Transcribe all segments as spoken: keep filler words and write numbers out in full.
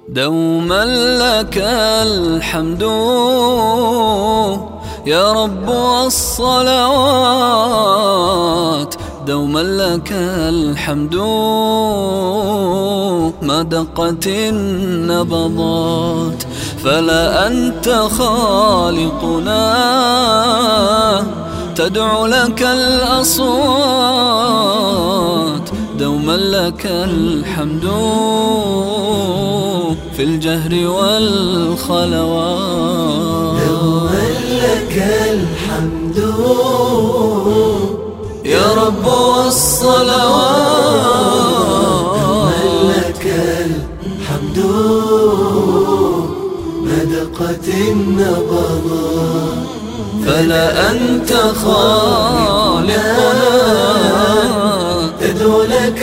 دوما لك الحمد يا رب والصلوات، دوما لك الحمد ما دقت النبضات. فلا أنت خالقنا تدعو لك الأصوات، دوما لك الحمد في الجهر والخلوات. دوما لك الحمد يا رب والصلوات، دوما لك الحمد ما دقت النبضات. فلا أنت خالقنا تدعو لك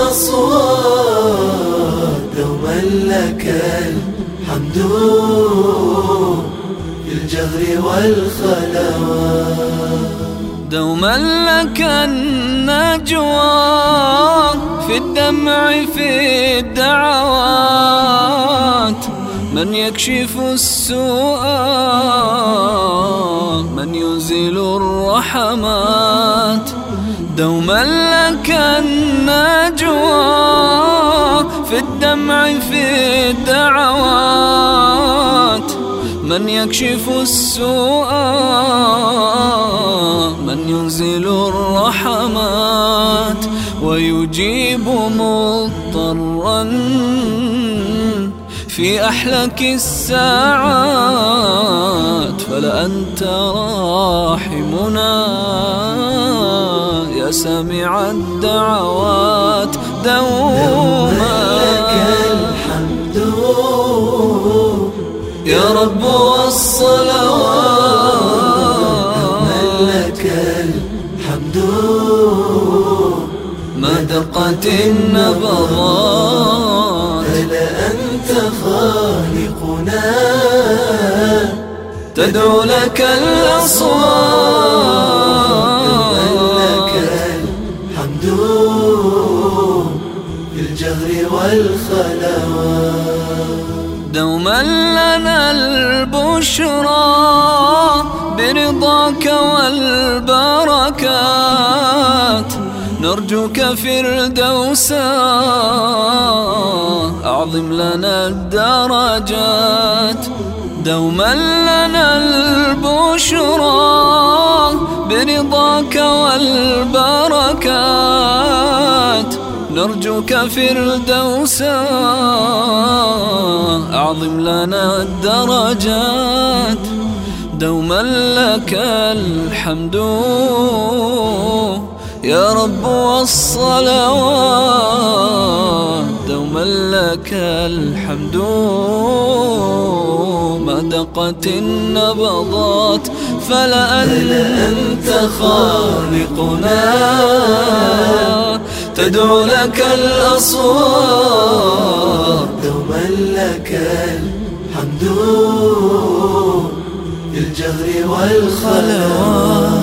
الأصوات، دوما لك الحمد في الجهر والخلوات. دوما لك النجوى في الدمع في الدعوات، من يكشف السوء من يزيل الرحمات. دوما لك النجوى في الدمع في الدعوات، من يكشف السوء من ينزل الرحمات، ويجيب مضطرا في أحلك الساعات. فلا أنت راحمنا يا سامع الدعوات، دوما لك الحمد يا رب والصلوات، دوما لك الحمد ما دقت النبضات. فلا أنت خالقنا تدعو لك الأصوات، دوما لك الحمد في الجهر والخلوات. دوما لنا البشرى برضاك والبركات، نرجوك فردوسا أعظم لنا الدرجات. دوما لنا البشرى برضاك والبركات، نرجوك فردوسا أعظم لنا الدرجات. دوما لك الحمد يا رب والصلوات، دوما لك الحمد ما دقت النبضات. فلا أنت خالقنا تدعو لك الأصوات، دوما لك الحمد في الجهر والخلوات.